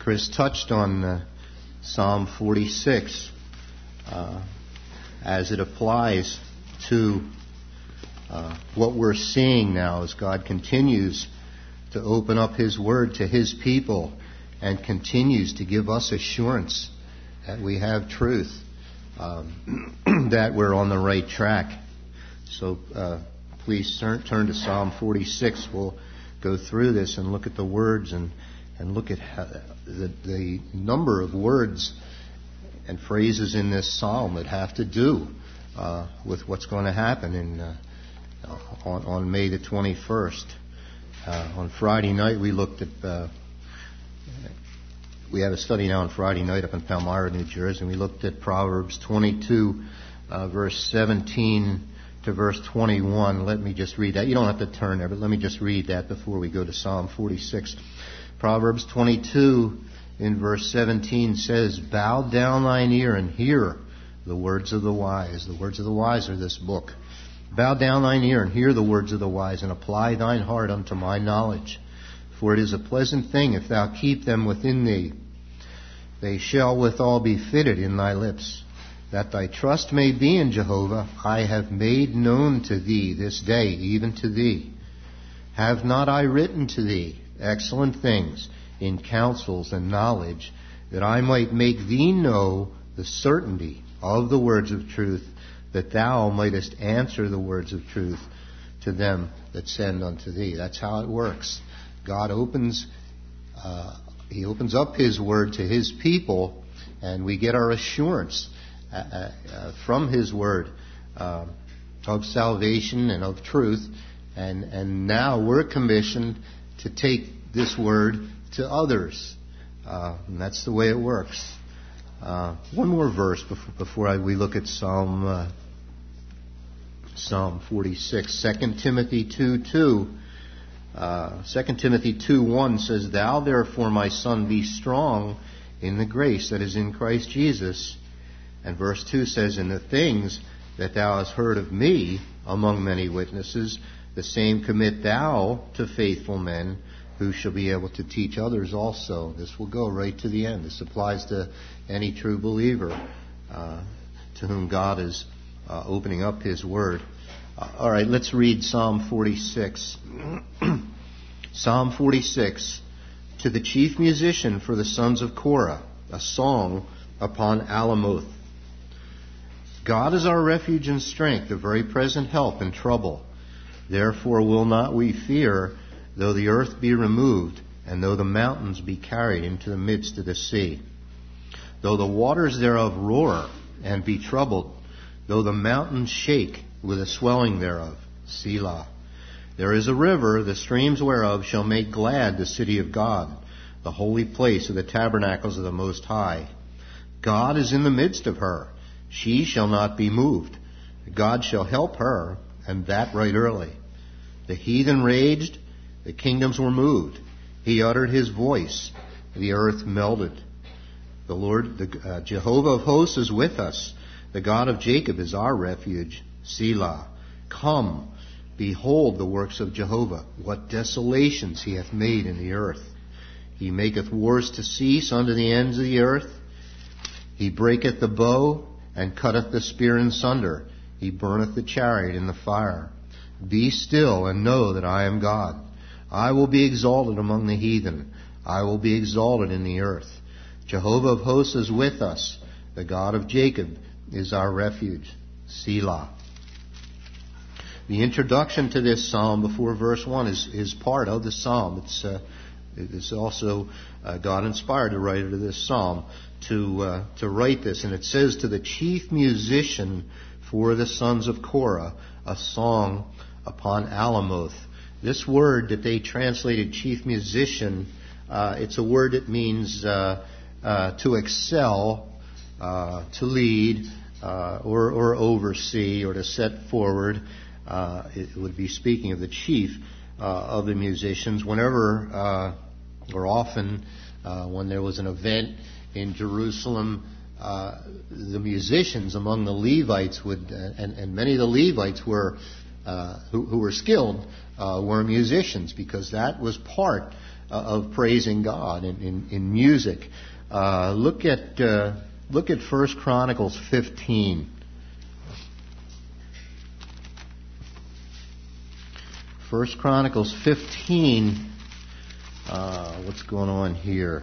Chris touched on Psalm 46 as it applies to what we're seeing now as God continues to open up His Word to His people and continues to give us assurance that we have truth, that we're on the right track. So please turn to Psalm 46. We'll go through this and look at the words and look at the number of words and phrases in this psalm that have to do with what's going to happen on May the 21st. On Friday night, we looked at. We have a study now on Friday night up in Palmyra, New Jersey, and we looked at Proverbs 22, verse 17 to verse 21. Let me just read that. You don't have to turn there, but let me just read that before we go to Psalm 46. Proverbs 22 in verse 17 says, "Bow down thine ear and hear the words of the wise." The words of the wise are this book. "Bow down thine ear and hear the words of the wise, and apply thine heart unto my knowledge. For it is a pleasant thing if thou keep them within thee. They shall withal be fitted in thy lips. That thy trust may be in Jehovah, I have made known to thee this day, even to thee. Have not I written to thee excellent things in counsels and knowledge, that I might make thee know the certainty of the words of truth, that thou mightest answer the words of truth to them that send unto thee." That's how it works. God opens up His Word to His people, and we get our assurance from His Word of salvation and of truth. And now we're commissioned to take this Word to others. And that's the way it works. One more verse before we look at Psalm 46. 2 Timothy 2:2. 2 Timothy 2:1 says, "Thou therefore, my son, be strong in the grace that is in Christ Jesus." And verse 2 says, "In the things that thou hast heard of me among many witnesses, the same commit thou to faithful men, who shall be able to teach others also." This will go right to the end. This applies to any true believer to whom God is opening up His Word. All right, let's read Psalm 46. Psalm 46, "To the chief musician for the sons of Korah, a song upon Alamoth. God is our refuge and strength, a very present help in trouble. Therefore will not we fear, though the earth be removed, and though the mountains be carried into the midst of the sea. Though the waters thereof roar and be troubled, though the mountains shake with the swelling thereof. Selah. There is a river, the streams whereof shall make glad the city of God, the holy place of the tabernacles of the Most High. God is in the midst of her. She shall not be moved. God shall help her, and that right early. The heathen raged, the kingdoms were moved. He uttered His voice, the earth melted. The Lord, Jehovah of hosts is with us. The God of Jacob is our refuge. Selah. Come, behold the works of Jehovah, what desolations He hath made in the earth. He maketh wars to cease unto the ends of the earth. He breaketh the bow, and cutteth the spear in sunder. He burneth the chariot in the fire. Be still, and know that I am God. I will be exalted among the heathen. I will be exalted in the earth. Jehovah of hosts is with us. The God of Jacob is our refuge. Selah. The introduction to this psalm before verse 1 is part of the psalm. It's also God inspired the writer of this psalm to write this. And it says, "To the chief musician for the sons of Korah, a song upon Alamoth." This word that they translated chief musician, it's a word that means to excel, to lead, or oversee, or to set forward. It would be speaking of the chief of the musicians. Whenever or often when there was an event in Jerusalem, the musicians among the Levites would, and many of the Levites were who were skilled, were musicians, because that was part of praising God in music. Look at 1 Chronicles 15. 1 Chronicles 15. What's going on here?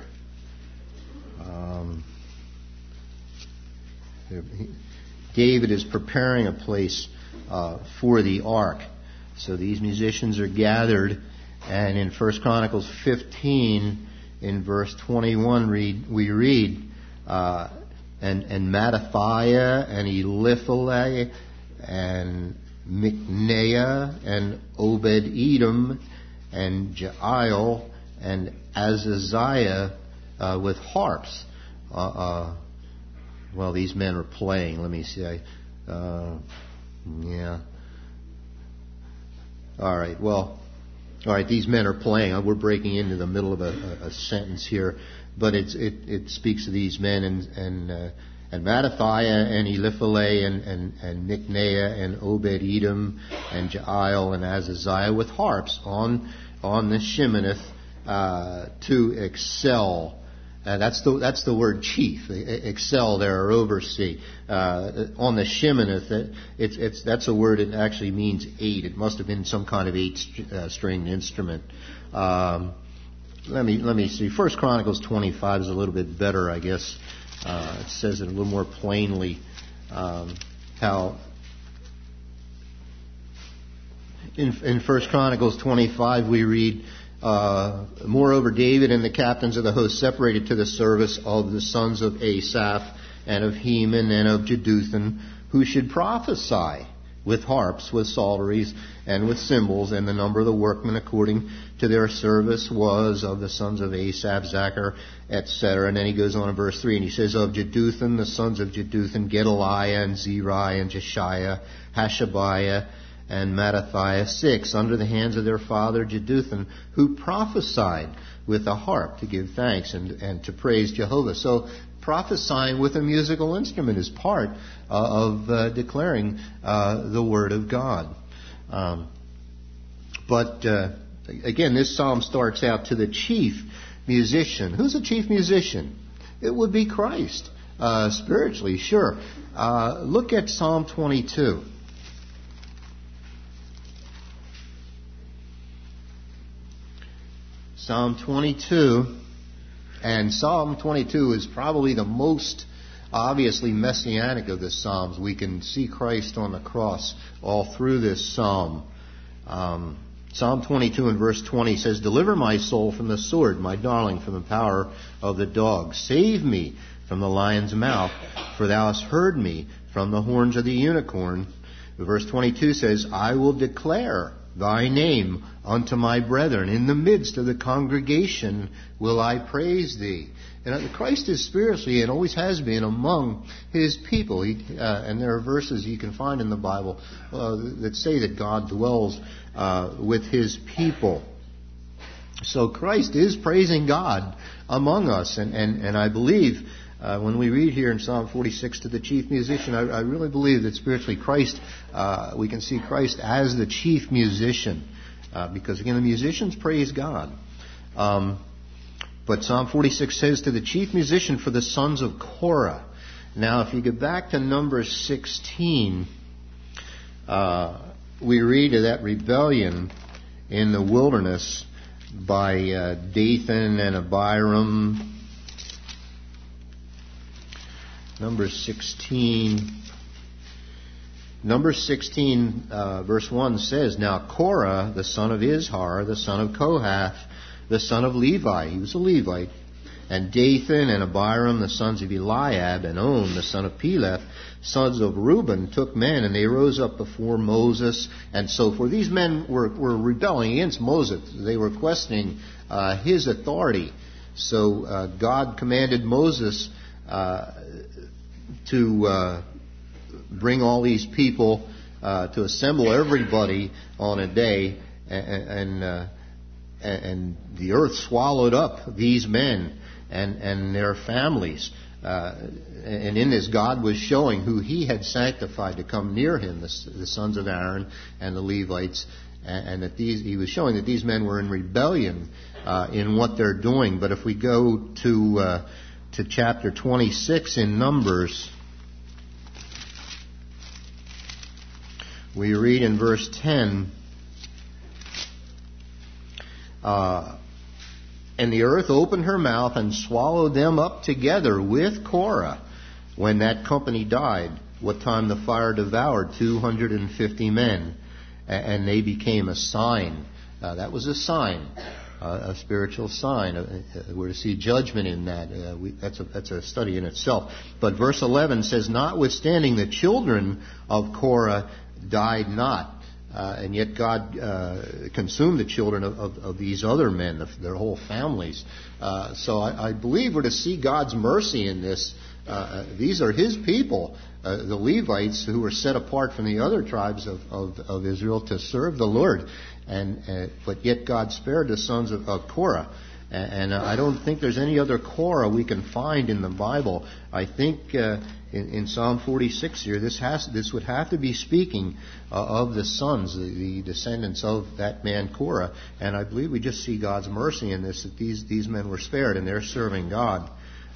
David is preparing a place for the ark. So these musicians are gathered, and in 1 Chronicles 15, in verse 21, we read, and Mattathiah, and Eliphalet, and Micneiah, and Obed-Edom, and Jael, and Azaziah with harps. Well, these men are playing. Let me see. Yeah. All right. These men are playing. We're breaking into the middle of a sentence here, but it speaks of these men and Mattathiah and Eliphalet and Micneiah and Obed-Edom and Jael and Azaziah with harps on the Sheminith to excel. That's the word chief, excel there, or oversee. On the Sheminith, that's a word that actually means eight. It must have been some kind of eight-stringed instrument. Let me see. 1 Chronicles 25 is a little bit better, I guess. It says it a little more plainly how in 1 Chronicles 25 we read, moreover, David and the captains of the host separated to the service of the sons of Asaph and of Heman and of Jeduthun, who should prophesy with harps, with psalteries, and with cymbals, and the number of the workmen according to their service was of the sons of Asaph, Zachar, etc. And then he goes on in verse 3, and he says, of Jeduthun, the sons of Jeduthun, Gedaliah and Zeri and Jeshiah, Hashabiah, and Mattathiah, 6, under the hands of their father Jeduthun, who prophesied with a harp to give thanks and to praise Jehovah. So prophesying with a musical instrument is part of declaring the Word of God. But again, this psalm starts out to the chief musician. Who's the chief musician? It would be Christ. Spiritually, sure. Look at Psalm 22. Psalm 22, and Psalm 22 is probably the most obviously messianic of the Psalms. We can see Christ on the cross all through this Psalm. Psalm 22 and verse 20 says, deliver my soul from the sword, my darling from the power of the dog. Save me from the lion's mouth, for thou hast heard me from the horns of the unicorn. Verse 22 says, I will declare thy name unto my brethren. In the midst of the congregation will I praise thee. And Christ is spiritually and always has been among his people. And there are verses you can find in the Bible that say that God dwells with his people. So Christ is praising God among us. And I believe when we read here in Psalm 46 to the chief musician, I really believe that spiritually Christ, we can see Christ as the chief musician. Because again, the musicians praise God. But Psalm 46 says to the chief musician for the sons of Korah. Now, if you go back to Numbers 16, we read of that rebellion in the wilderness by Dathan and Abiram. Numbers 16, verse 1 says, now Korah, the son of Izhar, the son of Kohath, the son of Levi, he was a Levite, and Dathan and Abiram, the sons of Eliab, and On, the son of Peleth, sons of Reuben, took men, and they rose up before Moses, and so forth. These men were rebelling against Moses. They were questioning his authority. So God commanded Moses to bring all these people, to assemble everybody on a day, and the earth swallowed up these men and their families. And in this, God was showing who he had sanctified to come near him, the sons of Aaron and the Levites and that he was showing that these men were in rebellion in what they're doing. But if we go to chapter 26 in Numbers, we read in verse 10, and the earth opened her mouth and swallowed them up together with Korah when that company died, what time the fire devoured 250 men, and they became a sign. That was a sign, a spiritual sign. We're to see judgment in that. That's a study in itself. But verse 11 says, notwithstanding the children of Korah died not. And yet God consumed the children of these other men, their whole families. So I believe we're to see God's mercy in this. These are His people, the Levites, who were set apart from the other tribes of Israel to serve the Lord. But yet God spared the sons of Korah. And I don't think there's any other Korah we can find in the Bible. I think in Psalm 46 here, this would have to be speaking of the sons, the descendants of that man Korah. And I believe we just see God's mercy in this, that these men were spared and they're serving God.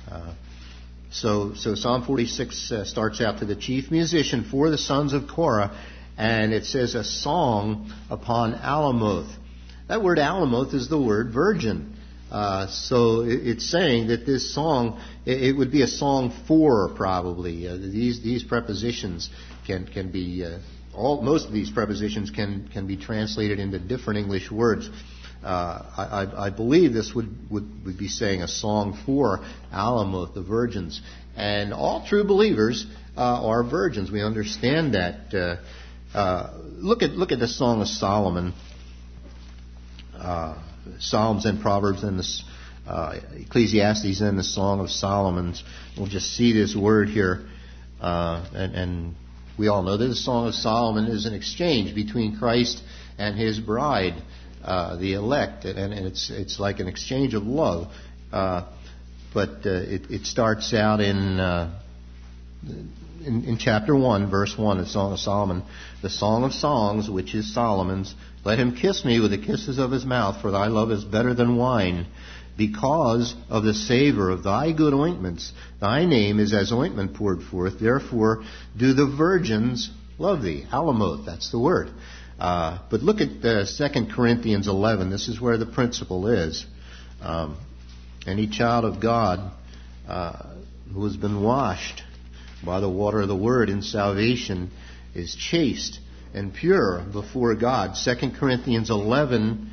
So Psalm 46 starts out, to the chief musician for the sons of Korah, and it says a song upon Alamoth. That word Alamoth is the word virgin. So it's saying that this song, it would be a song for, probably. These prepositions can be, most of these prepositions can be translated into different English words. I believe this would be saying a song for Alamoth, the virgins. And all true believers are virgins. We understand that. Look at the Song of Solomon. Psalms and Proverbs and the Ecclesiastes and the Song of Solomon. We'll just see this word here. And we all know that the Song of Solomon is an exchange between Christ and His bride, the elect. And it's like an exchange of love. But it starts out in chapter 1, verse 1, the Song of Solomon. The Song of Songs, which is Solomon's. Let him kiss me with the kisses of his mouth, for thy love is better than wine. Because of the savor of thy good ointments, thy name is as ointment poured forth. Therefore do the virgins love thee. Alamoth, that's the word. But look at 2 Corinthians 11. This is where the principle is. Any child of God who has been washed by the water of the word in salvation is chaste and pure before God. 2 Corinthians 11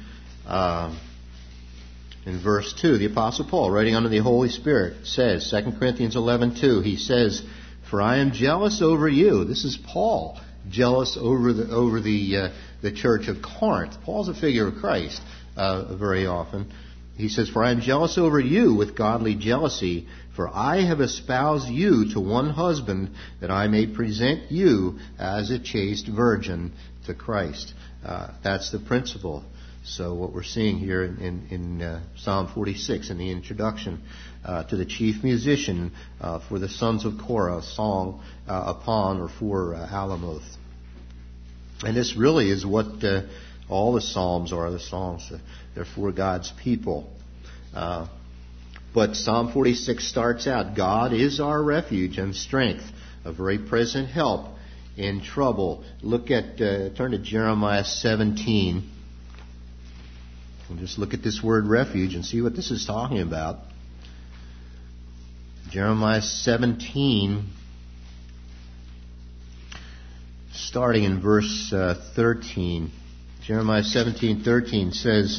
in verse 2, the Apostle Paul, writing under the Holy Spirit, says, 2 Corinthians 11:2, he says, for I am jealous over you. This is Paul, jealous over the church of Corinth. Paul's a figure of Christ very often. He says, for I am jealous over you with godly jealousy, for I have espoused you to one husband, that I may present you as a chaste virgin to Christ. That's the principle. So what we're seeing here in Psalm 46, in the introduction to the chief musician for the sons of Korah, a song upon or for Alamoth. And this really is what all the Psalms are, the songs. They're for God's people. But Psalm 46 starts out, God is our refuge and strength, a very present help in trouble. Turn to Jeremiah 17. And just look at this word refuge and see what this is talking about. Jeremiah 17, starting in verse 13. Jeremiah 17:13 says,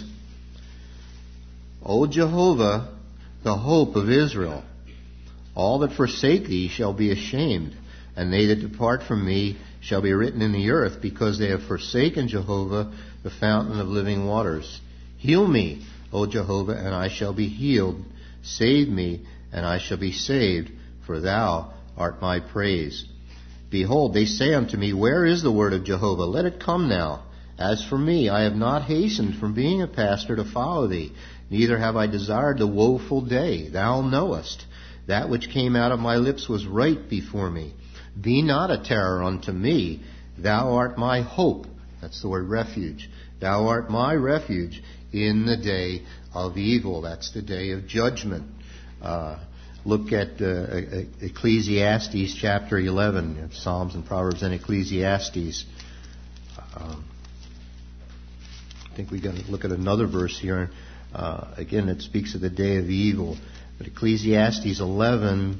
O Jehovah, the hope of Israel, all that forsake thee shall be ashamed, and they that depart from me shall be written in the earth, because they have forsaken Jehovah, the fountain of living waters. Heal me, O Jehovah, and I shall be healed. Save me, and I shall be saved, for thou art my praise. Behold, they say unto me, where is the word of Jehovah? Let it come now. As for me, I have not hastened from being a pastor to follow thee, neither have I desired the woeful day. Thou knowest. That which came out of my lips was right before me. Be not a terror unto me. Thou art my hope. That's the word refuge. Thou art my refuge in the day of evil. That's the day of judgment. Look at Ecclesiastes chapter 11. Psalms and Proverbs and Ecclesiastes. I think we're going to look at another verse here. Again, it speaks of the day of evil. But Ecclesiastes 11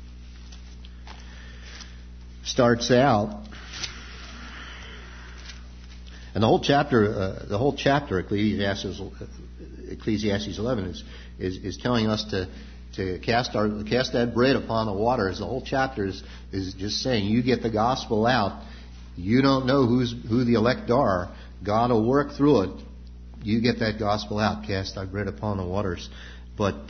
starts out, and the whole chapter, Ecclesiastes 11 is telling us to cast that bread upon the waters. The whole chapter is just saying, you get the gospel out. You don't know who the elect are. God will work through it. You get that gospel out. Cast thy bread upon the waters. But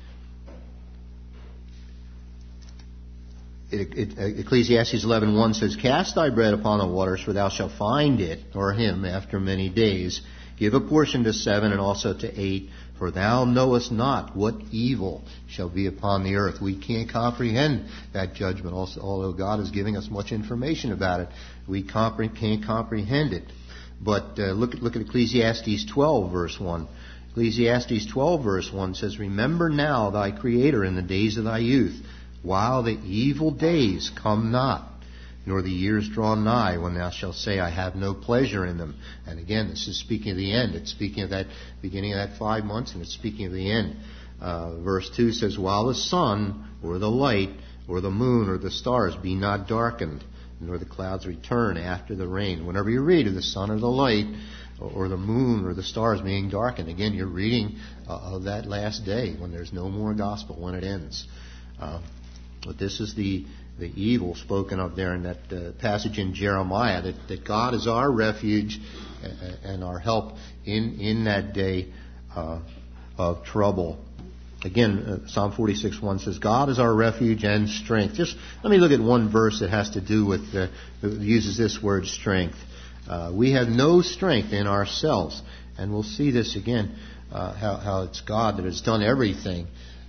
Ecclesiastes 11:1 says, Cast thy bread upon the waters, for thou shalt find it, or him, after many days. Give a portion to 7 and also to 8, for thou knowest not what evil shall be upon the earth. We can't comprehend that judgment, although God is giving us much information about it. We can't comprehend it. But look at Ecclesiastes 12, verse 1. Ecclesiastes 12, verse 1 says, Remember now thy Creator in the days of thy youth, while the evil days come not, nor the years draw nigh, when thou shalt say, I have no pleasure in them. And again, this is speaking of the end. It's speaking of that beginning of that 5 months, and it's speaking of the end. Verse 2 says, While the sun, or the light, or the moon, or the stars be not darkened, nor the clouds return after the rain. Whenever you read of the sun or the light, or the moon, or the stars being darkened, again, you're reading of that last day, when there's no more gospel, when it ends. But this is the evil spoken of there in that passage in Jeremiah, that God is our refuge and our help in that day of trouble. Again, Psalm 46:1 says, God is our refuge and strength. Just let me look at one verse that has to do with, uses this word strength. We have no strength in ourselves. And we'll see this again, how it's God that has done everything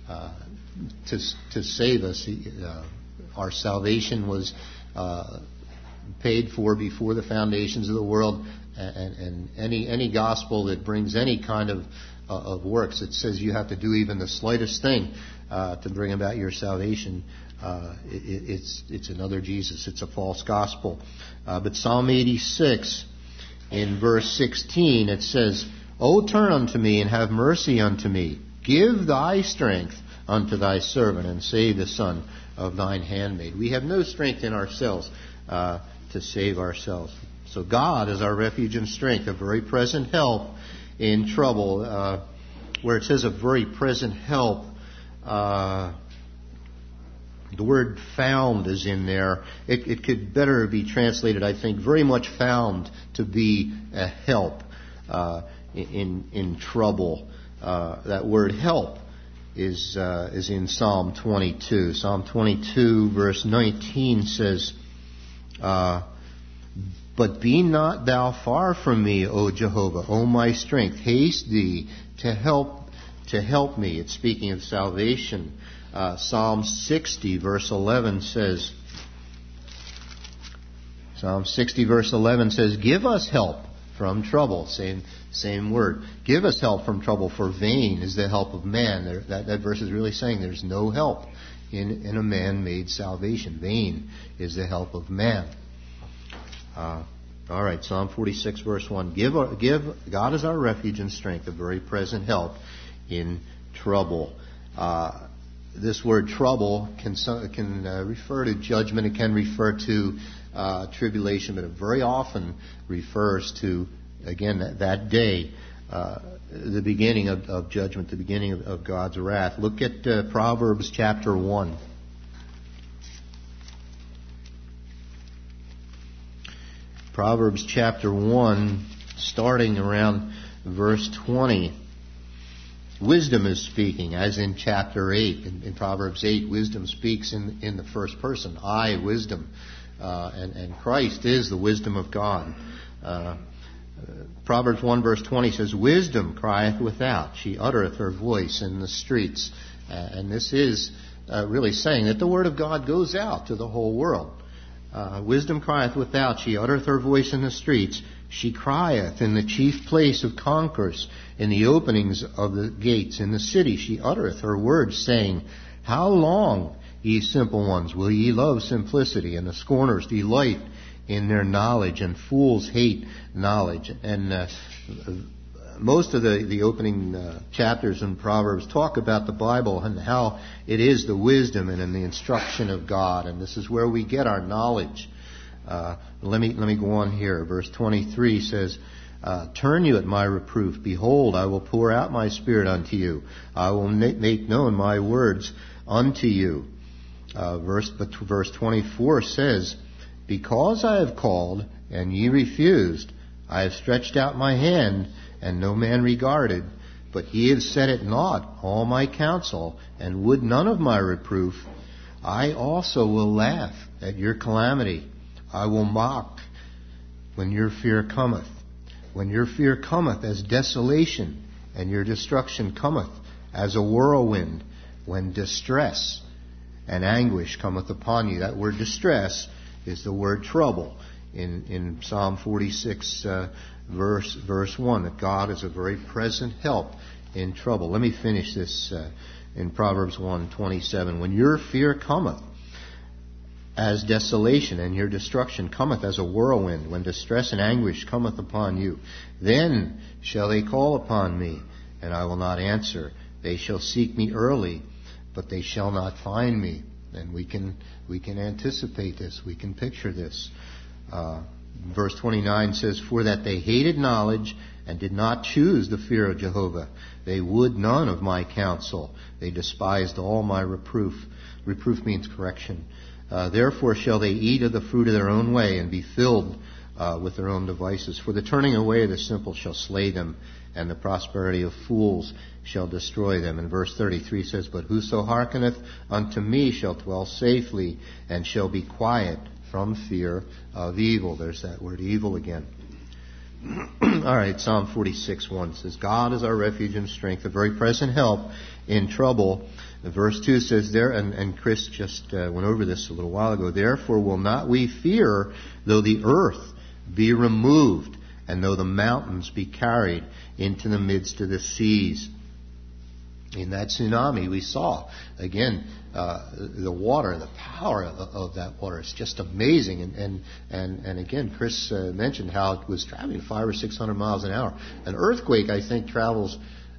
to save us. Our salvation was paid for before the foundations of the world, and any gospel that brings any kind of works, it says you have to do even the slightest thing to bring about your salvation. It's another Jesus. It's a false gospel. But Psalm 86 in verse 16, it says, O turn unto me and have mercy unto me. Give thy strength unto thy servant, and save the son of thine handmaid. We have no strength in ourselves to save ourselves. So God is our refuge and strength, a very present help in trouble. Where it says a very present help, the word found is in there. It could better be translated, I think, very much found to be a help in trouble. That word help is in Psalm 22. Psalm 22 verse 19 says, But be not thou far from me, O Jehovah, O my strength. Haste thee to help me. It's speaking of salvation. Psalm 60 verse 11 says, Give us help from trouble. Same word. Give us help from trouble, for vain is the help of man. That verse is really saying there's no help in a man-made salvation. Vain is the help of man. All right, Psalm 46 verse 1. Give God is our refuge and strength, a very present help in trouble. This word trouble can refer to judgment. It can refer to tribulation, but it very often refers to, again, that day, the beginning of judgment, the beginning of God's wrath. Look at Proverbs chapter 1. Proverbs chapter 1, starting around verse 20. Wisdom is speaking, as in chapter 8. In Proverbs 8, wisdom speaks in the first person. I, wisdom. And Christ is the wisdom of God. Proverbs 1 verse 20 says, Wisdom crieth without, she uttereth her voice in the streets. And this is really saying that the word of God goes out to the whole world. Wisdom crieth without, she uttereth her voice in the streets. She crieth in the chief place of concourse, in the openings of the gates in the city. She uttereth her words, saying, How long, ye simple ones, will ye love simplicity? And the scorners delight in their knowledge, and fools hate knowledge. And most of the opening chapters in Proverbs talk about the Bible and how it is the wisdom and the instruction of God, and this is where we get our knowledge. Let me go on here. Verse 23 says, Turn you at my reproof. Behold, I will pour out my spirit unto you. I will make known my words unto you. Verse 24 says, Because I have called, and ye refused, I have stretched out my hand, and no man regarded. But ye have set at naught all my counsel, and would none of my reproof. I also will laugh at your calamity. I will mock when your fear cometh. When your fear cometh as desolation, and your destruction cometh as a whirlwind, when distress and anguish cometh upon you. That word distress is the word trouble in Psalm 46, verse 1, that God is a very present help in trouble. Let me finish this in Proverbs 1:27. When your fear cometh as desolation, and your destruction cometh as a whirlwind, when distress and anguish cometh upon you, then shall they call upon me, and I will not answer. They shall seek me early, but they shall not find me. And we can anticipate this. We can picture this. Verse 29 says, For that they hated knowledge and did not choose the fear of Jehovah. They would none of my counsel. They despised all my reproof. Reproof means correction. Therefore shall they eat of the fruit of their own way, and be filled with their own devices. For the turning away of the simple shall slay them, and the prosperity of fools shall destroy them. And verse 33 says, But whoso hearkeneth unto me shall dwell safely, and shall be quiet from fear of evil. There's that word evil again. All right, Psalm 46:1 says, God is our refuge and strength, a very present help in trouble. Verse 2 says there, and Chris just went over this a little while ago, Therefore will not we fear, though the earth be removed, and though the mountains be carried into the midst of the seas. In that tsunami we saw, again, the water, the power of that water is just amazing. And again, Chris mentioned how it was traveling 500 or 600 miles an hour. An earthquake, I think, travels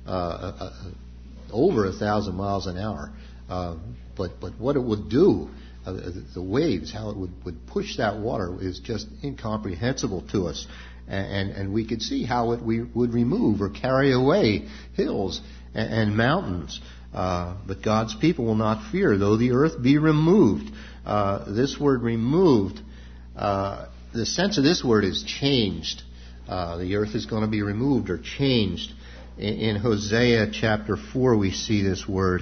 over 1,000 miles an hour. But what it would do, the waves, how it would push that water is just incomprehensible to us. And we could see how it would remove or carry away hills and mountains. But God's people will not fear, though the earth be removed. This word removed, the sense of this word is changed. The earth is going to be removed or changed. In Hosea chapter 4 we see this word.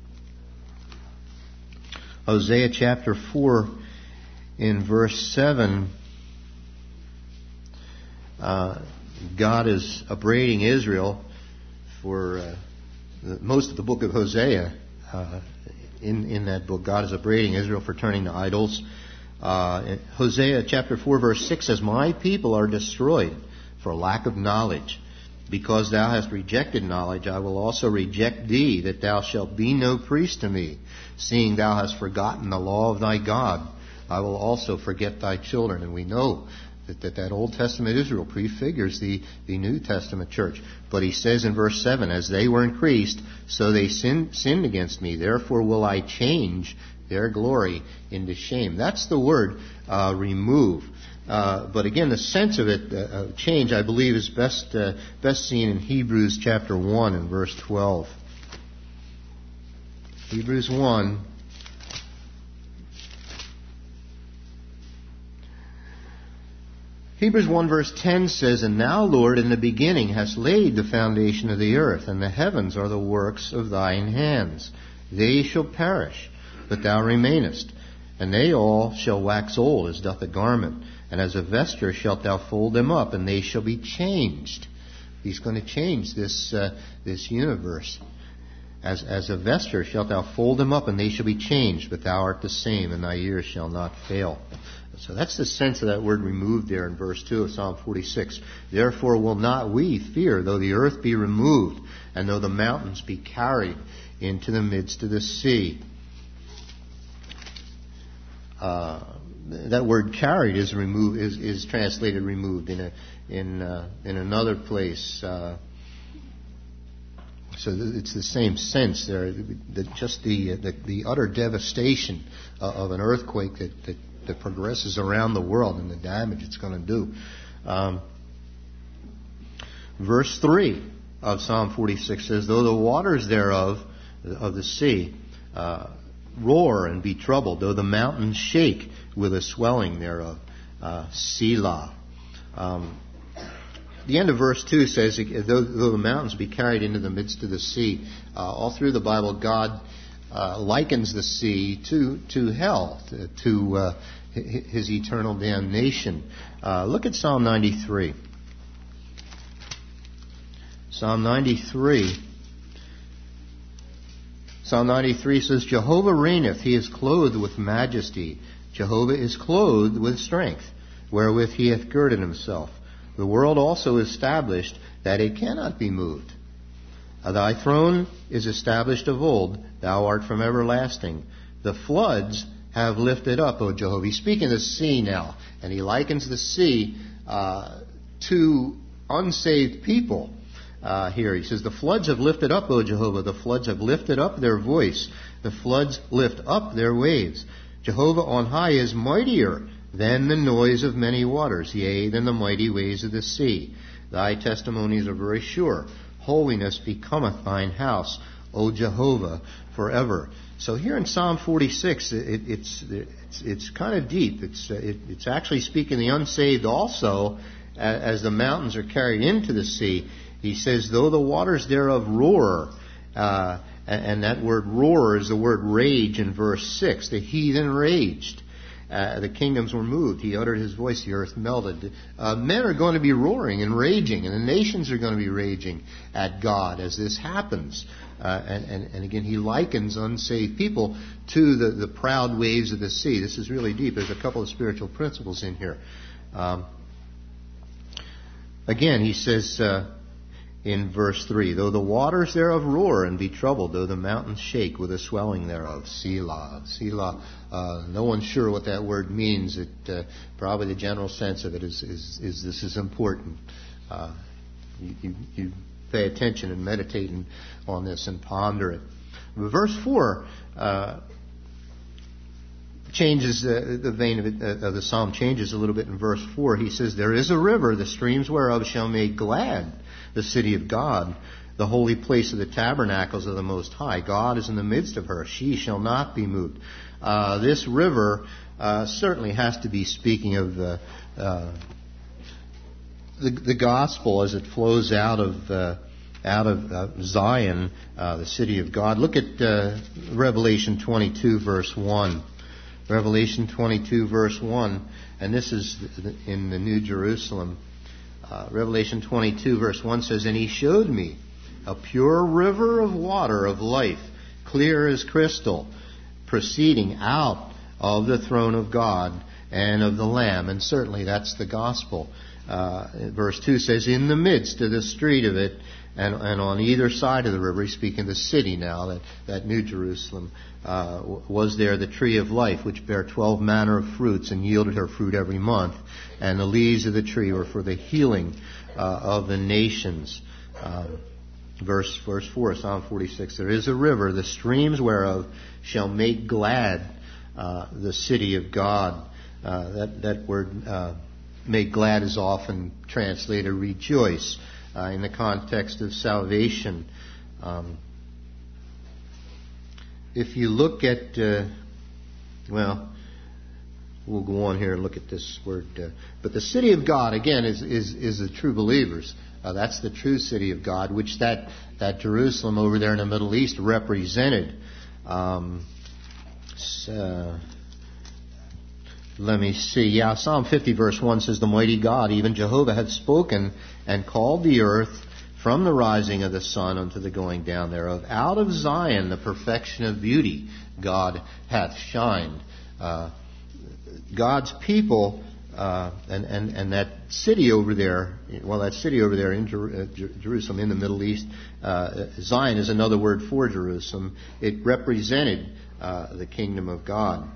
Hosea chapter 4 in verse 7, God is upbraiding Israel for most of the book of Hosea. In that book, God is upbraiding Israel for turning to idols. Hosea chapter 4 verse 6 says, My people are destroyed for lack of knowledge. Because thou hast rejected knowledge, I will also reject thee, that thou shalt be no priest to me. Seeing thou hast forgotten the law of thy God, I will also forget thy children. And we know that Old Testament Israel prefigures the New Testament church. But he says in verse 7, As they were increased, so they sinned against me. Therefore will I change their glory into shame. That's the word remove. But again, the sense of it, change, I believe, is best seen in Hebrews chapter 1 and verse 12. Hebrews 1. Hebrews 1 verse 10 says, And thou, Lord, in the beginning hast laid the foundation of the earth, and the heavens are the works of thine hands. They shall perish, but thou remainest, and they all shall wax old as doth a garment. And as a vesture shalt thou fold them up, and they shall be changed. He's going to change this universe. As a vesture shalt thou fold them up, and they shall be changed, but thou art the same, and thy years shall not fail. So that's the sense of that word removed there in verse 2 of Psalm 46. Therefore will not we fear, though the earth be removed, and though the mountains be carried into the midst of the sea. That word "carried" is removed, is translated "removed" in another place. So it's the same sense there. Just the utter devastation of an earthquake that progresses around the world and the damage it's going to do. Verse 3 of Psalm 46 says, "Though the waters thereof, of the sea, roar and be troubled, though the mountains shake with the swelling thereof." Selah. The end of verse 2 says, though the mountains be carried into the midst of the sea. All through the Bible, God likens the sea to hell, to His eternal damnation. Look at Psalm 93. Psalm 93. Psalm 93 says, "Jehovah reigneth, He is clothed with majesty. Jehovah is clothed with strength, wherewith He hath girded Himself. The world also is established, that it cannot be moved. Thy throne is established of old, thou art from everlasting. The floods have lifted up, O Jehovah." He's speaking of the sea now, and he likens the sea to unsaved people. Here he says, "The floods have lifted up, O Jehovah. The floods have lifted up their voice. The floods lift up their waves. Jehovah on high is mightier than the noise of many waters, yea, than the mighty waves of the sea. Thy testimonies are very sure. Holiness becometh thine house, O Jehovah, forever." So here in Psalm 46, it's kind of deep. It's actually speaking the unsaved also, as the mountains are carried into the sea. He says, "Though the waters thereof roar," and that word "roar" is the word "rage" in verse 6. The heathen raged. The kingdoms were moved. He uttered his voice. The earth melted. Men are going to be roaring and raging, and the nations are going to be raging at God as this happens. And again, he likens unsaved people to the proud waves of the sea. This is really deep. There's a couple of spiritual principles in here. Again, he says in verse 3, "Though the waters thereof roar and be troubled, though the mountains shake with the swelling thereof." Selah. Selah. No one's sure what that word means. Probably the general sense of it is this is important. You pay attention and meditate on this and ponder it. But verse 4 changes the vein of the psalm changes a little bit in verse 4. He says, "There is a river, the streams whereof shall make glad the city of God, the holy place of the tabernacles of the Most High. God is in the midst of her. She shall not be moved." This river certainly has to be speaking of the gospel as it flows out of Zion, the city of God. Look at Revelation 22, verse 1. Revelation 22, verse 1, and this is in the New Jerusalem. Revelation 22, verse 1 says, "And he showed me a pure river of water of life, clear as crystal, proceeding out of the throne of God and of the Lamb." And certainly that's the gospel. Verse 2 says, "In the midst of the street of it, and on either side of the river," he's speaking of the city now, that New Jerusalem, "was there the tree of life, which bare 12 manner of fruits, and yielded her fruit every month. And the leaves of the tree were for the healing of the nations." Verse 4, Psalm 46, "There is a river, the streams whereof shall make glad the city of God." That word "make glad" is often translated "rejoice" in the context of salvation. If you look at, we'll go on here and look at this word. But the city of God, again, is the true believers. That's the true city of God, which that Jerusalem over there in the Middle East represented. Let me see. Yeah, Psalm 50 verse 1 says, "The mighty God, even Jehovah, hath spoken and called the earth from the rising of the sun unto the going down thereof. Out of Zion the perfection of beauty God hath shined. God's people, and that city over there, in Jerusalem in the Middle East, Zion is another word for Jerusalem. It represented the kingdom of God.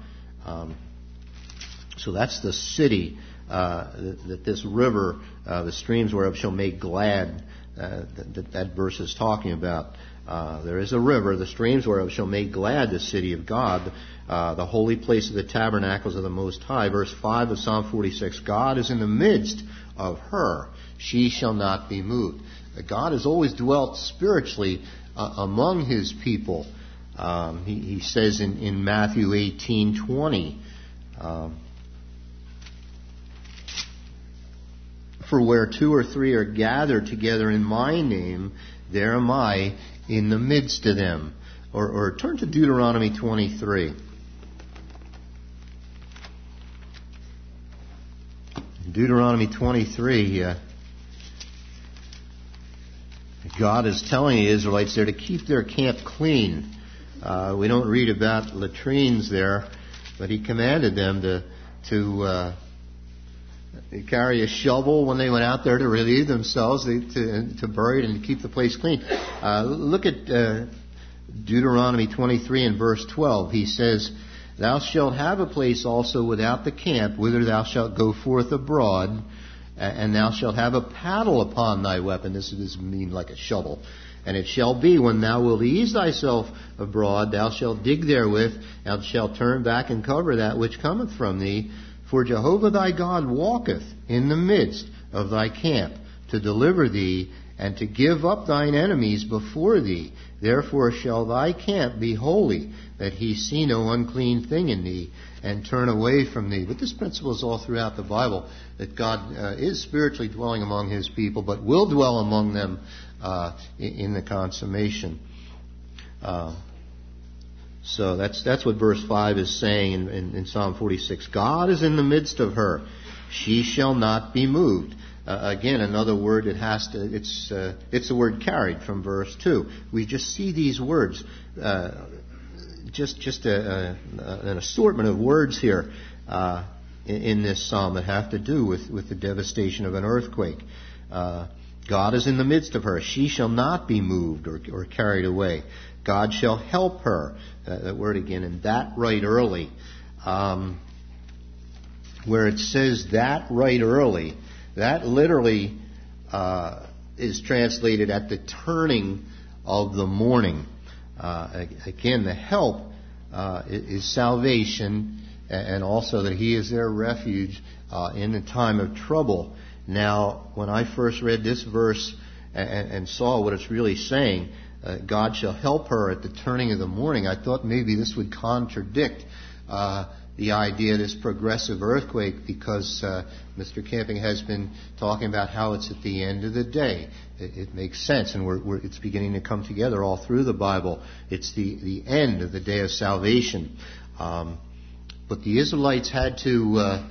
So that's the city that this river, the streams whereof shall make glad, that verse is talking about. There is a river, the streams whereof shall make glad the city of God, the holy place of the tabernacles of the Most High. Verse 5 of Psalm 46, God is in the midst of her, she shall not be moved. God has always dwelt spiritually among His people. He says in Matthew 18:20, for where 2 or 3 are gathered together in my name, there am I in the midst of them. Or turn to Deuteronomy 23. Deuteronomy 23, God is telling the Israelites there to keep their camp clean. We don't read about latrines there, but He commanded them to carry a shovel when they went out there to relieve themselves, to bury it and to keep the place clean. Look at Deuteronomy 23 and verse 12. He says, thou shalt have a place also without the camp, whither thou shalt go forth abroad, and thou shalt have a paddle upon thy weapon. This does mean like a shovel. And it shall be, when thou wilt ease thyself abroad, thou shalt dig therewith, and shalt turn back and cover that which cometh from thee. For Jehovah thy God walketh in the midst of thy camp, to deliver thee, and to give up thine enemies before thee. Therefore shall thy camp be holy, that he see no unclean thing in thee, and turn away from thee. But this principle is all throughout the Bible, that God is spiritually dwelling among His people, but will dwell among them in the consummation. So that's what verse 5 is saying in Psalm 46. God is in the midst of her. She shall not be moved. Again, another word it's the word carried from verse 2. We just see these words, just an assortment of words here in this psalm that have to do with the devastation of an earthquake. God is in the midst of her. She shall not be moved or carried away. God shall help her. That word again, and that right early. Where it says that right early, that literally is translated at the turning of the morning. Again, the help is salvation, and also that He is their refuge in the time of trouble. Now, when I first read this verse and saw what it's really saying, God shall help her at the turning of the morning, I thought maybe this would contradict the idea of this progressive earthquake, because Mr. Camping has been talking about how it's at the end of the day. It makes sense, and it's beginning to come together all through the Bible. It's the end of the day of salvation. But the Israelites had to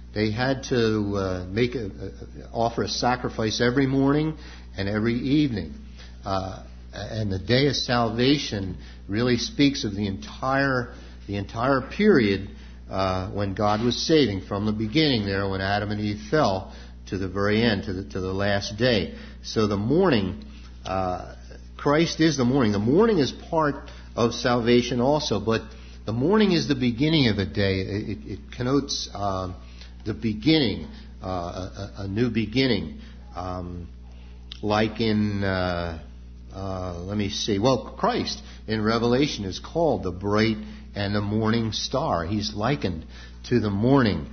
offer a sacrifice every morning and every evening. And the day of salvation really speaks of the entire period when God was saving, from the beginning there when Adam and Eve fell to the very end, to the last day. So the morning, Christ is the morning. The morning is part of salvation also, but the morning is the beginning of a day. It connotes the beginning, a new beginning, like in. Christ in Revelation is called the bright and the morning star. He's likened to the morning.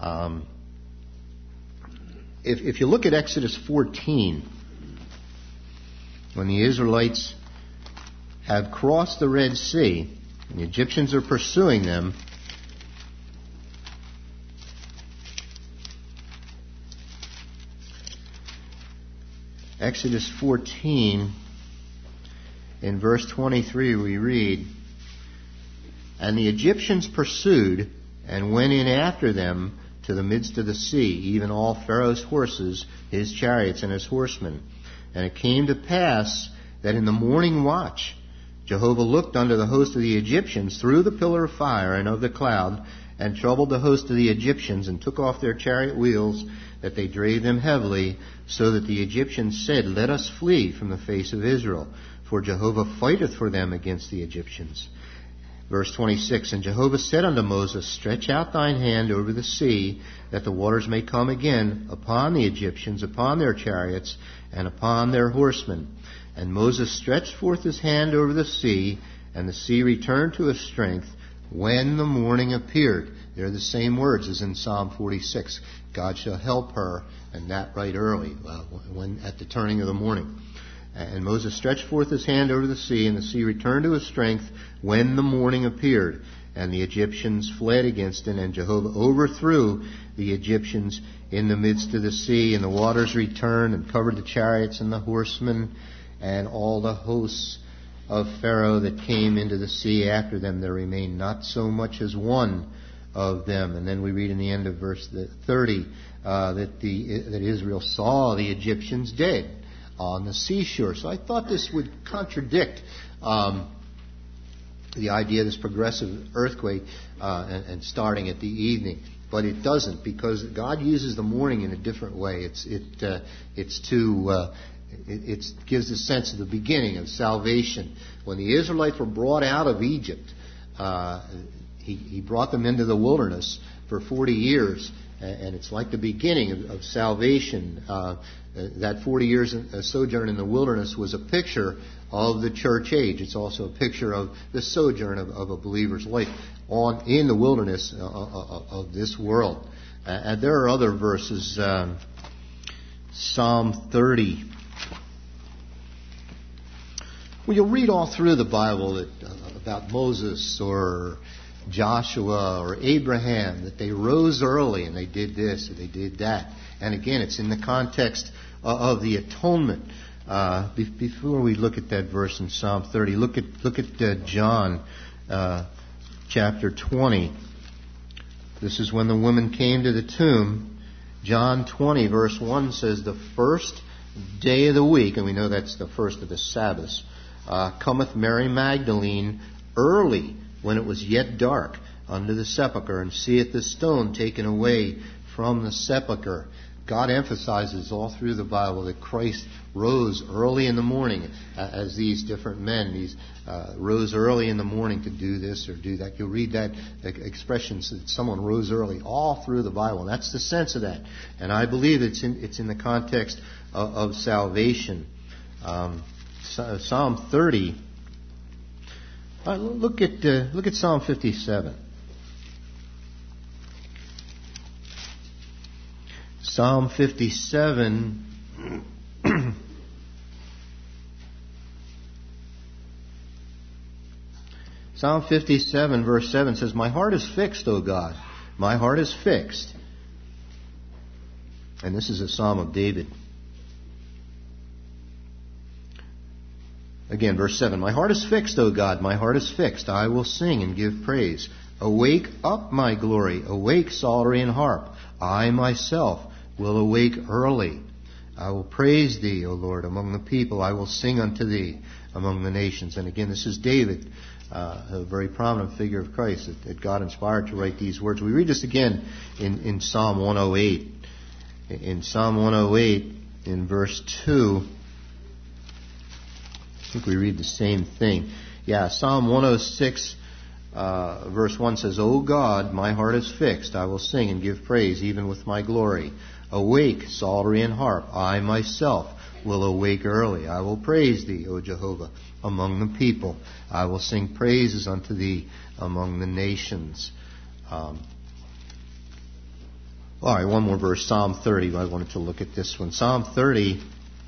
If you look at Exodus 14, when the Israelites have crossed the Red Sea, and the Egyptians are pursuing them, Exodus 14, in verse 23 we read, and the Egyptians pursued and went in after them to the midst of the sea, even all Pharaoh's horses, his chariots, and his horsemen. And it came to pass that in the morning watch Jehovah looked unto the host of the Egyptians through the pillar of fire and of the cloud, and troubled the host of the Egyptians, and took off their chariot wheels, that they drave them heavily, so that the Egyptians said, Let us flee from the face of Israel, for Jehovah fighteth for them against the Egyptians. Verse 26, And Jehovah said unto Moses, Stretch out thine hand over the sea, that the waters may come again upon the Egyptians, upon their chariots, and upon their horsemen. And Moses stretched forth his hand over the sea, and the sea returned to his strength when the morning appeared. They're the same words as in Psalm 46. God shall help her, and that right early, when at the turning of the morning. And Moses stretched forth his hand over the sea, and the sea returned to his strength when the morning appeared. And the Egyptians fled against it, and Jehovah overthrew the Egyptians in the midst of the sea, and the waters returned and covered the chariots and the horsemen, and all the hosts of Pharaoh that came into the sea after them. There remained not so much as one of them. And then we read in the end of verse 30 that Israel saw the Egyptians dead on the seashore. So I thought this would contradict the idea of this progressive earthquake and starting at the evening. But it doesn't, because God uses the morning in a different way. It gives a sense of the beginning of salvation. When the Israelites were brought out of Egypt, he brought them into the wilderness for 40 years, and it's like the beginning of salvation. That 40 years sojourn in the wilderness was a picture of the church age. It's also a picture of the sojourn of a believer's life in the wilderness of this world. And there are other verses. Psalm 30. Well, you'll read all through the Bible about Moses or Joshua or Abraham, that they rose early and they did this or they did that. And again, it's in the context of the atonement. Before we look at that verse in Psalm 30, look at John chapter 20. This is when the woman came to the tomb. John 20 verse 1 says, The first day of the week, and we know that's the first of the Sabbaths, cometh Mary Magdalene early, when it was yet dark, unto the sepulchre, and seeth the stone taken away from the sepulchre. God emphasizes all through the Bible that Christ rose early in the morning, as these different men rose early in the morning to do this or do that. You'll read that expression that someone rose early all through the Bible, and that's the sense of that. And I believe it's in the context of salvation. Psalm 30. Look at Psalm 57. Psalm 57. Psalm 57 verse 7 says, My heart is fixed, O God. My heart is fixed. And this is a Psalm of David. Again, verse 7, My heart is fixed, O God, my heart is fixed. I will sing and give praise. Awake up, my glory. Awake, psaltery and harp. I myself will awake early. I will praise thee, O Lord, among the people. I will sing unto thee among the nations. And again, this is David, a very prominent figure of Christ that God inspired to write these words. We read this again in Psalm 108. In Psalm 108, in verse 2, I think we read the same thing. Yeah, Psalm 106, verse 1 says, O God, my heart is fixed. I will sing and give praise, even with my glory. Awake, psaltery and harp. I myself will awake early. I will praise thee, O Jehovah, among the people. I will sing praises unto thee among the nations. All right, one more verse, Psalm 30. I wanted to look at this one. Psalm 30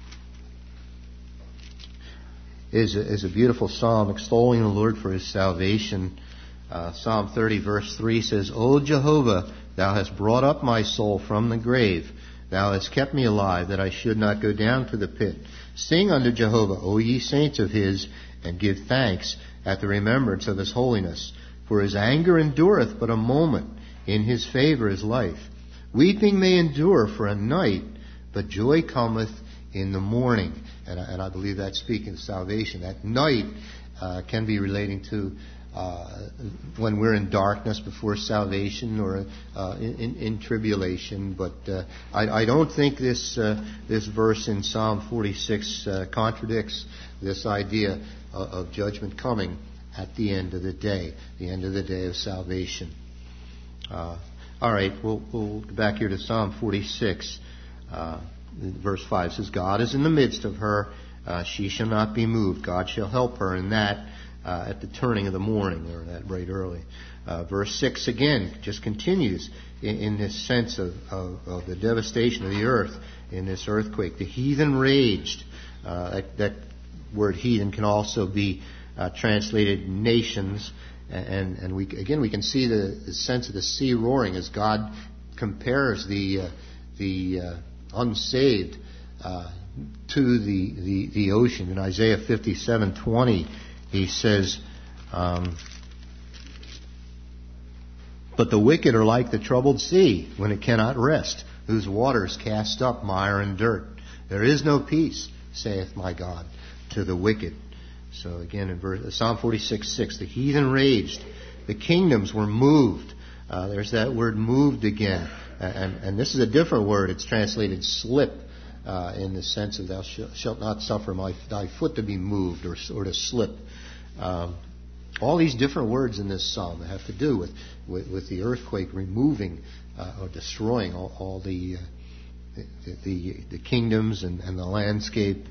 is a beautiful psalm extolling the Lord for his salvation. Psalm 30 verse 3 says, O Jehovah, thou hast brought up my soul from the grave. Thou hast kept me alive, that I should not go down to the pit. Sing unto Jehovah, O ye saints of his, and give thanks at the remembrance of his holiness. For his anger endureth but a moment, in his favor is life. Weeping may endure for a night, but joy cometh in the morning. And I believe that's speaking of salvation. At night can be relating to when we're in darkness before salvation or in tribulation. But I don't think this verse in Psalm 46 contradicts this idea of judgment coming at the end of the day of salvation. All right, we'll go back here to Psalm 46. Verse 5 says, God is in the midst of her. She shall not be moved. God shall help her in that at the turning of the morning, or that right early. Verse 6 again just continues in this sense of the devastation of the earth in this earthquake. The heathen raged. That word heathen can also be translated nations. And we can see the sense of the sea roaring as God compares the unsaved to the ocean. In Isaiah 57:20, he says, but the wicked are like the troubled sea when it cannot rest, whose waters cast up mire and dirt. There is no peace, saith my God, to the wicked. So again, in Psalm 46:6, the heathen raged, the kingdoms were moved. There's that word moved again. And this is a different word. It's translated slip in the sense of thou shalt not suffer thy foot to be moved or to slip. All these different words in this psalm have to do with the earthquake removing or destroying all the kingdoms and the landscape.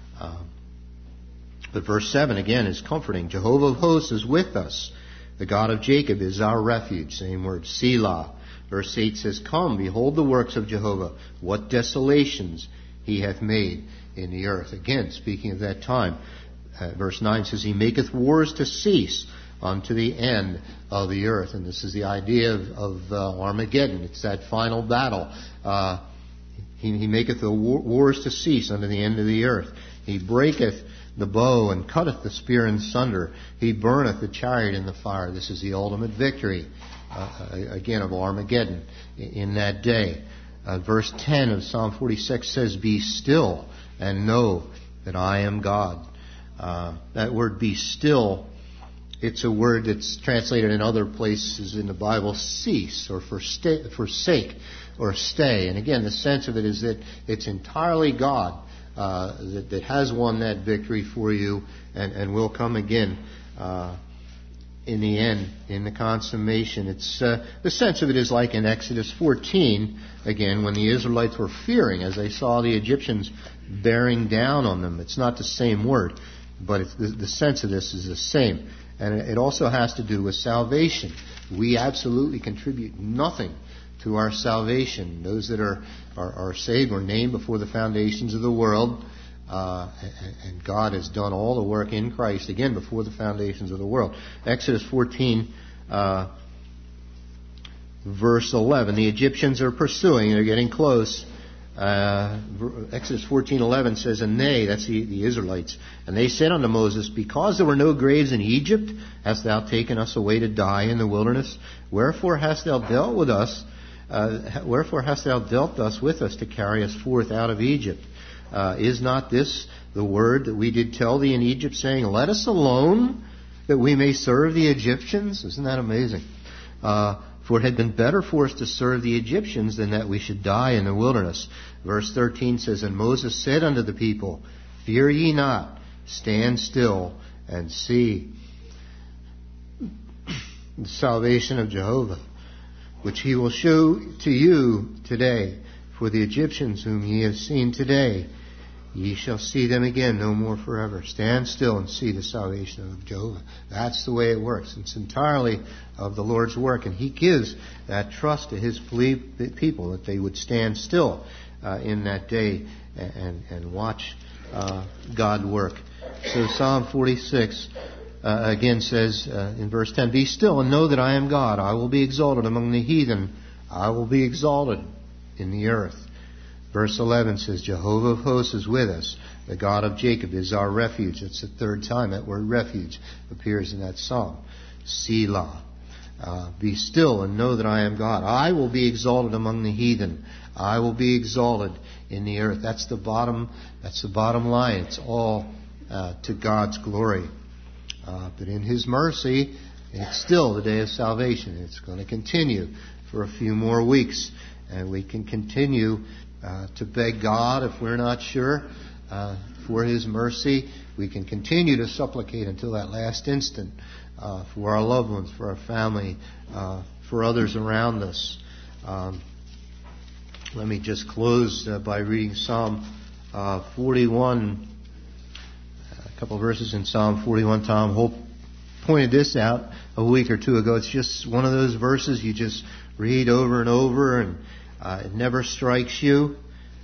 But verse 7 again is comforting. Jehovah of hosts is with us. The God of Jacob is our refuge. Same word, Selah. Verse 8 says, come, behold the works of Jehovah, what desolations he hath made in the earth. Again, speaking of that time. Verse 9 says, he maketh wars to cease unto the end of the earth. And this is the idea of Armageddon. It's that final battle. He maketh the wars to cease unto the end of the earth. He breaketh the bow and cutteth the spear in sunder. He burneth the chariot in the fire. This is the ultimate victory, again, of Armageddon in that day. Verse 10 of Psalm 46 says, be still and know that I am God. That word be still, it's a word that's translated in other places in the Bible, cease, or forsake, or stay. And again, the sense of it is that it's entirely God that has won that victory for you and will come again in the end, in the consummation. It's the sense of it is like in Exodus 14, again, when the Israelites were fearing as they saw the Egyptians bearing down on them. It's not the same word, but it's the sense of this is the same. And it also has to do with salvation. We absolutely contribute nothing to our salvation. Those that are saved were named before the foundations of the world, and God has done all the work in Christ, again, before the foundations of the world. Exodus 14, verse 11, the Egyptians are pursuing, they're getting close. Exodus 14:11 says, and they, that's the Israelites, and they said unto Moses, because there were no graves in Egypt, hast thou taken us away to die in the wilderness? Wherefore hast thou dealt with us? Wherefore hast thou dealt thus with us to carry us forth out of Egypt? Is not this the word that we did tell thee in Egypt, saying, let us alone, that we may serve the Egyptians? Isn't that amazing? For it had been better for us to serve the Egyptians than that we should die in the wilderness. Verse 13 says, and Moses said unto the people, fear ye not, stand still and see the salvation of Jehovah, which he will show to you today. For the Egyptians whom ye have seen today, ye shall see them again no more forever. Stand still and see the salvation of Jehovah. That's the way it works. It's entirely of the Lord's work. And he gives that trust to his people that they would stand still in that day and watch God work. So Psalm 46 again says in verse 10, be still and know that I am God. I will be exalted among the heathen. I will be exalted in the earth. Verse 11 says, Jehovah of hosts is with us. The God of Jacob is our refuge. It's the third time that word refuge appears in that psalm. Selah. Be still and know that I am God. I will be exalted among the heathen. I will be exalted in the earth. That's the bottom line. It's all to God's glory. But in His mercy, it's still the day of salvation. It's going to continue for a few more weeks. And we can continue to beg God if we're not sure for His mercy. We can continue to supplicate until that last instant for our loved ones, for our family, for others around us. Let me just close by reading Psalm 41, a couple of verses in Psalm 41. Tom Hope pointed this out a week or two ago. It's just one of those verses you just read over and over, and it never strikes you.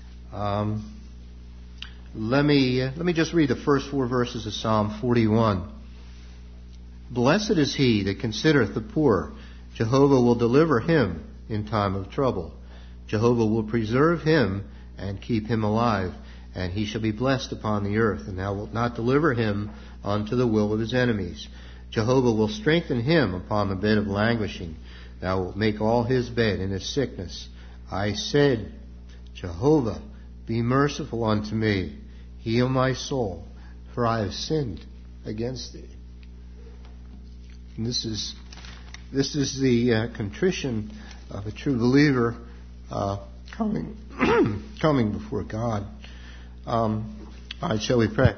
Let me just read the first 4 verses of Psalm 41. Blessed is he that considereth the poor. Jehovah will deliver him in time of trouble. Jehovah will preserve him and keep him alive, and he shall be blessed upon the earth, and thou wilt not deliver him unto the will of his enemies. Jehovah will strengthen him upon the bed of languishing. Thou wilt make all his bed in his sickness. I said, Jehovah, be merciful unto me. Heal my soul, for I have sinned against thee. And this is the contrition of a true believer coming before God. All right, shall we pray?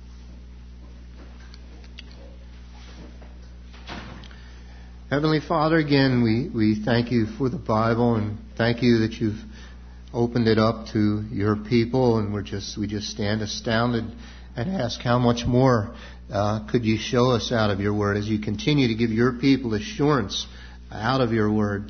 Heavenly Father, again, we thank you for the Bible, and thank you that you've opened it up to your people, and we just stand astounded and ask how much more could you show us out of your word as you continue to give your people assurance out of your word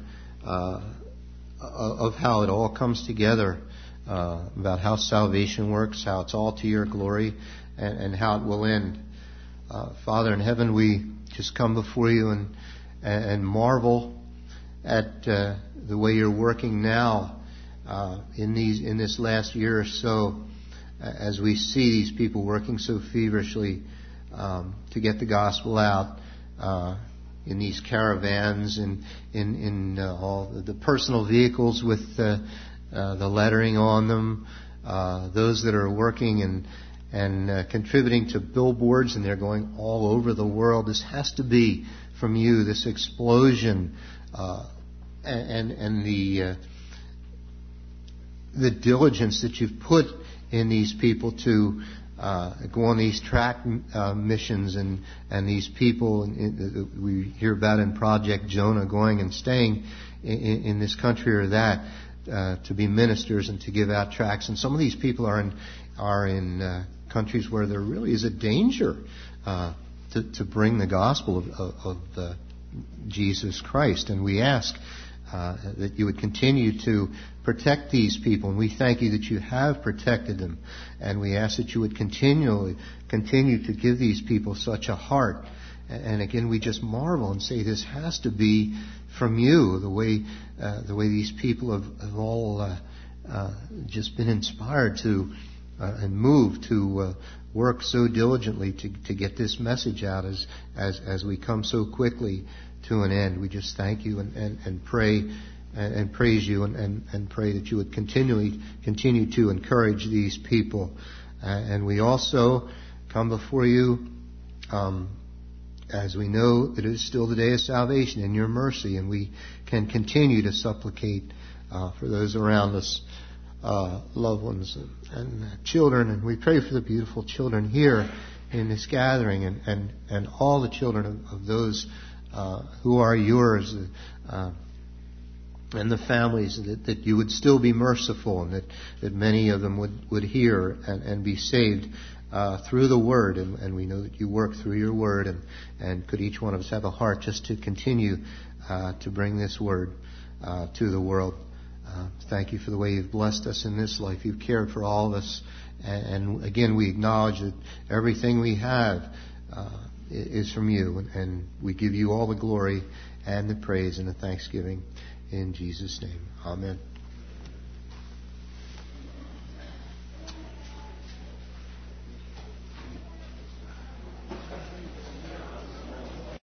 of how it all comes together, about how salvation works, how it's all to your glory, and how it will end. Father in heaven, we just come before you and marvel at the way you're working now in this last year or so, as we see these people working so feverishly to get the gospel out in these caravans and in all the personal vehicles with the lettering on them, those that are working and contributing to billboards, and they're going all over the world. This has to be from you, this explosion and the diligence that you've put in these people to go on these track missions, and these people we hear about in Project Jonah, going and staying in this country or that to be ministers and to give out tracts. And some of these people are in countries where there really is a danger to bring the gospel of Jesus Christ. And we ask that you would continue to protect these people, and we thank you that you have protected them, and we ask that you would continue to give these people such a heart. And again, we just marvel and say this has to be from you, the way these people have all just been inspired to and moved to work so diligently to get this message out as we come so quickly to an end. We just thank you and pray and praise you and pray that you would continue to encourage these people. And we also come before you as we know that it is still the day of salvation in your mercy, and we can continue to supplicate for those around us, loved ones and children. And we pray for the beautiful children here in this gathering, and all the children of those who are yours, and the families, that you would still be merciful, and that many of them would hear and be saved through the Word. And we know that you work through your Word, and could each one of us have a heart just to continue to bring this Word to the world. Thank you for the way you've blessed us in this life. You've cared for all of us, and again, we acknowledge that everything we have is from you, and we give you all the glory and the praise and the thanksgiving in Jesus' name. Amen.